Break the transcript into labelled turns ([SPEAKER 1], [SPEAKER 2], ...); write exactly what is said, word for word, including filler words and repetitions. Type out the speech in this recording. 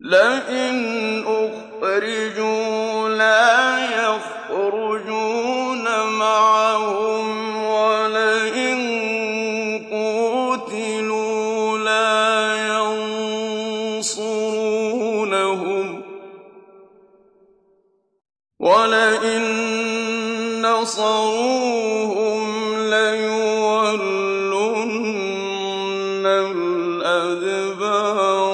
[SPEAKER 1] لئن أخرجوا لا يخرجون معهم ولئن قوتلوا لا ينصرونهم ولئن نصروهم ليولن الأدبار